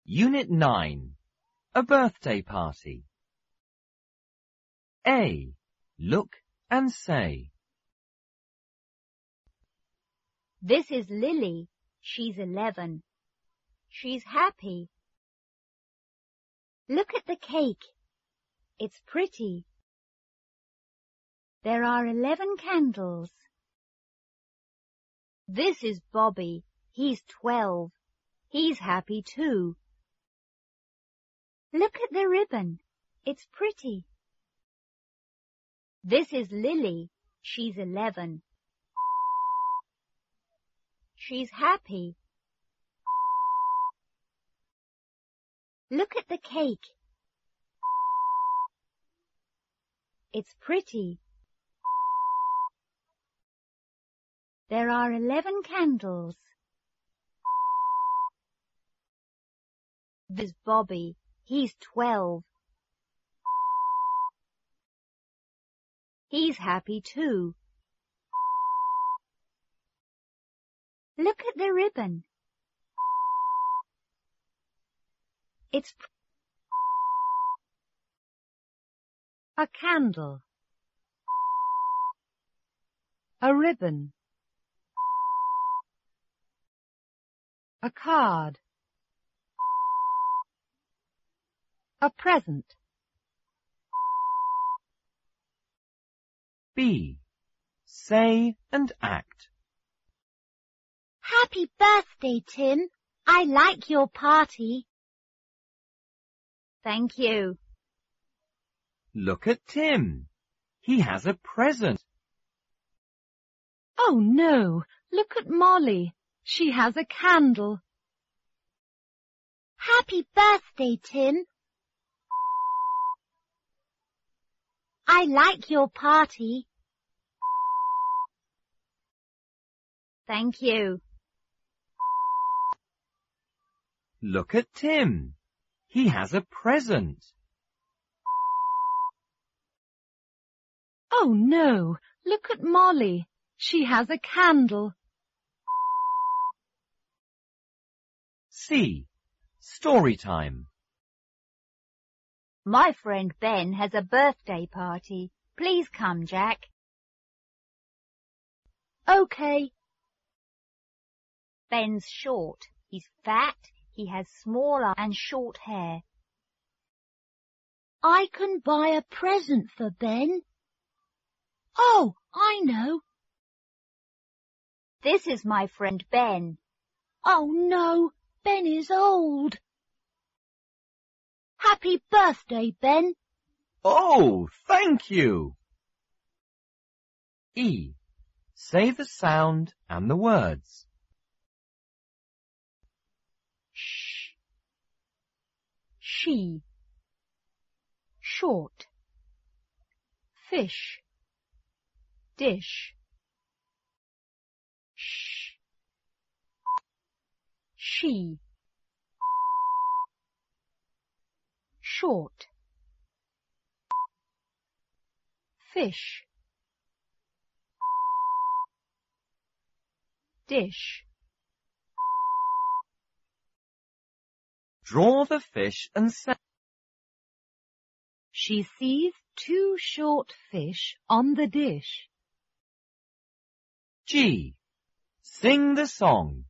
Unit 9. A birthday party. A. Look and say. This is Lily. She's 11. She's happy. Look at the cake. It's pretty. There are 11 candles. This is Bobby. He's 12. He's happy too. Look at the ribbon. It's pretty. This is Lily. She's 11. She's happy. Look at the cake. It's pretty. There are 11 candles. There's Bobby. He's 12. He's happy too. Look at the ribbon. It's a candle, a ribbon, a card, a present. B. Say and act. Happy birthday, Tim. I like your party. Thank you. Look at Tim. He has a present. Oh no, look at Molly. She has a candle. Happy birthday, Tim. I like your party. Thank you. Look at Tim. He has a present. Oh no, look at Molly. She has a candle. C. Story time. My friend Ben has a birthday party. Please come, Jack. Okay. Ben's short. He's fat. He has small eyes and short hair. I can buy a present for Ben. Oh, I know. This is my friend Ben. Oh no, Ben is old. Happy birthday, Ben. Oh, thank you. E. Say the sound and the words. Sh. She. Short. Fish. Dish. Sh. She. Short. Fish. Dish. Draw the fish and say. She sees 2 short fish on the dish. G. Sing the song.